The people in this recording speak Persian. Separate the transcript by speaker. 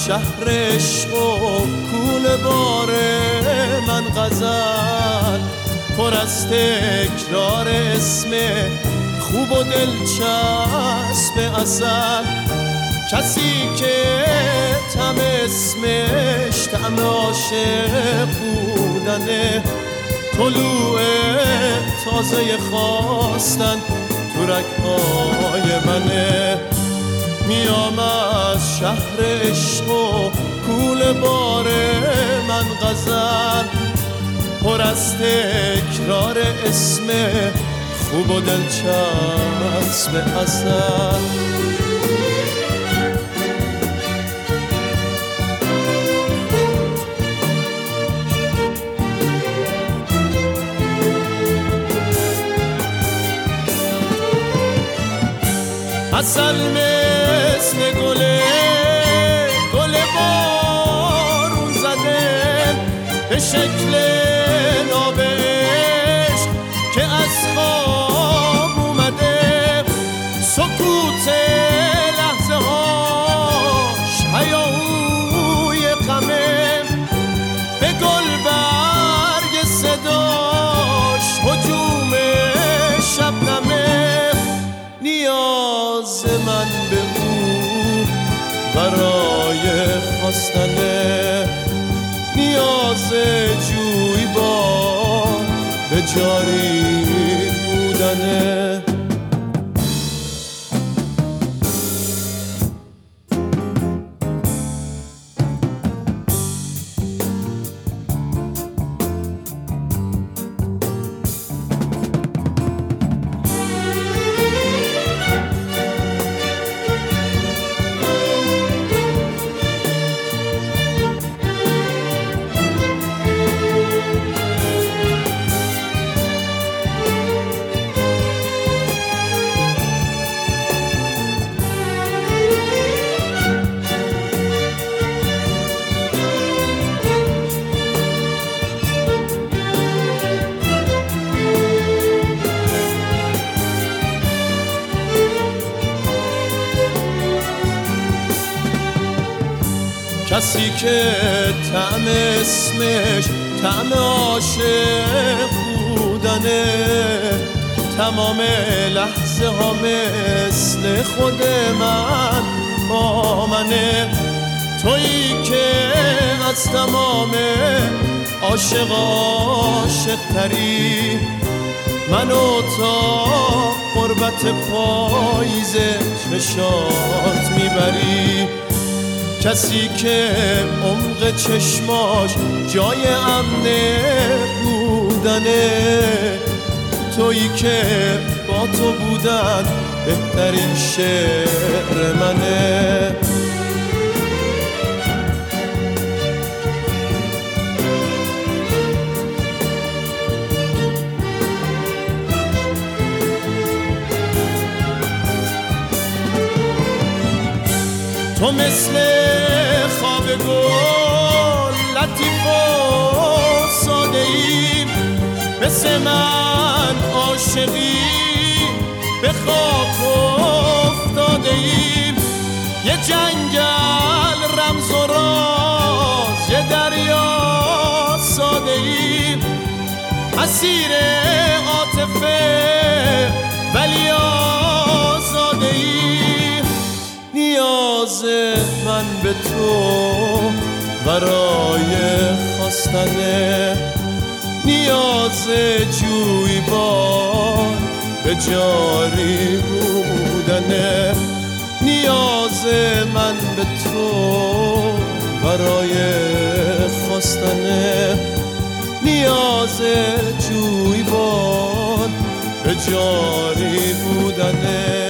Speaker 1: شهر عشق و کوله بار من غزل پر از تکرار اسم خوب و دلچسب اصل کسی که طعم اسمش طعم عاشق بودنه طلوع تازه خواستن تو رگ‌های منه میام از شهر عشق و کوله بار من غزل پر از تکرار اسم خوب و دلچسب اصل اصل مثل گل بارون زده به شکل ناب عشق که از خواب اومده سکوت لحظه هاش هیاهوی غمه به گل برگ صداش هجوم شبنمه نیاز من به او برای خواستنه نیاز جویبار به جاری بودنه کسی که طعم اسمش طعم عاشق بودنه تمام لحظه ها مثل خود من با منه تویی که از تمام عاشق تری منو تا قربت پاییز چشات میبری کسی که عمق چشماش جای امنه بودنه تویی که با تو بودن بهترین شعر منه تو مثل خواب گل لطیف و ساده ای مثل من عاشقی به خاک افتاده ایم یه جنگل رمز و راز یه دریا ساده ایم اسیر عاطفه ولی آزاده ایم نیاز من به تو برای خواستنه نیاز جویبار به جاری بودنه نیاز من به تو برای خواستنه نیاز جویبار به جاری بودنه